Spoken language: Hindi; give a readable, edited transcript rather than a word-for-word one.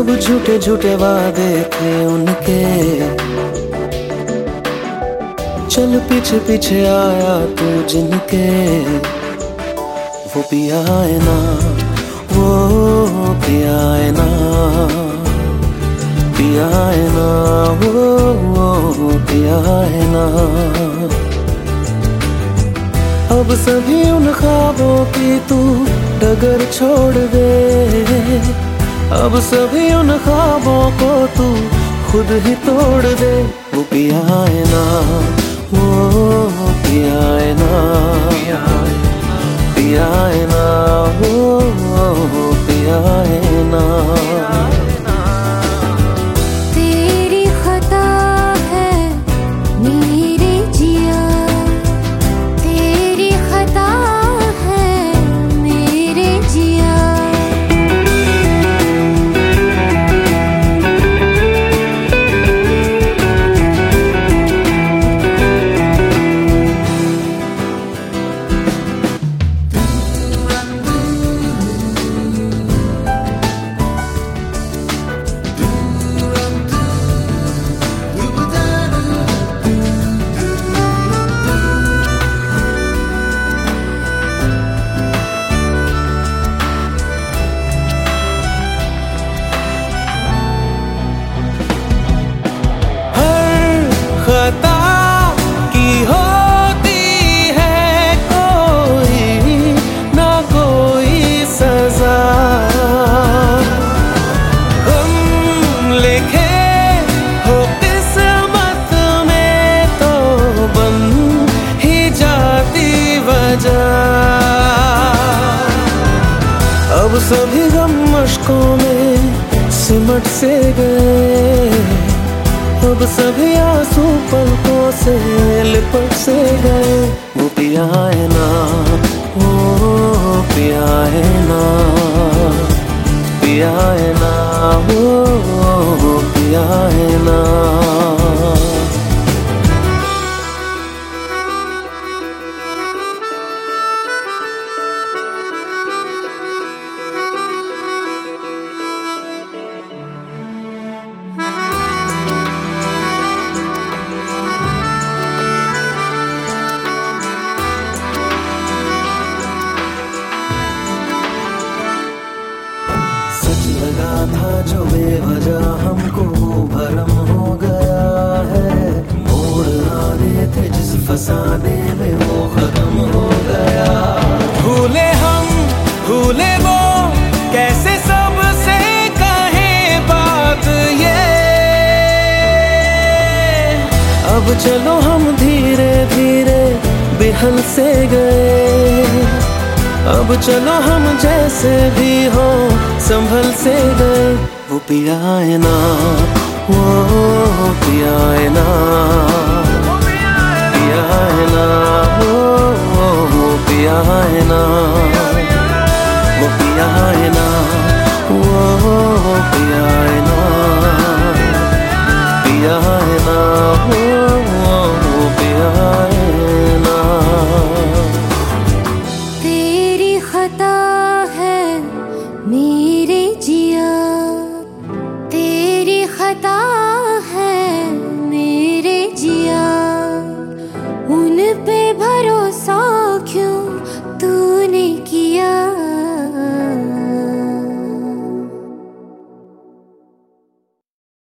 सब झूठे झूठे वादे थे उनके, चल पीछे पीछे आया तू जिनके। वो पिया है ना, वो पिया है ना, पिया है ना, वो पिया है ना। अब सभी उन ख्वाबों की तू डगर छोड़ दे, अब सभी उन ख्वाबों को तू खुद ही तोड़ दे। वो पिया है ना, वो पिया है ना, पिया है ना, वो पिया है ना। तेरी खता है मेरे जिया, तेरी खता है मेरे जिया। खता की होती है कोई ना कोई सजा, हम लिखे हो किस्मत में तो बन ही जाती वजह। अब सभी गम मुश्कों में सिमट से गए, अब सभी आंसू पलकों से लिपट से गए। वो पिया है ना, वो पिया है ना, पिया है ना, वो पिया है ना। लगा था जो बेवजह हमको भरम हो गया है, मोड़ आने थे जिस फसाने में वो खत्म हो गया। भूले हम भूले वो कैसे सबसे कहें बात ये, अब चलो हम धीरे धीरे बिहल से गए, अब चलो हम जैसे भी हो संभल से गए। वो पिया है ना, वो पिया है ना, पिया है ना, वो पिया है ना।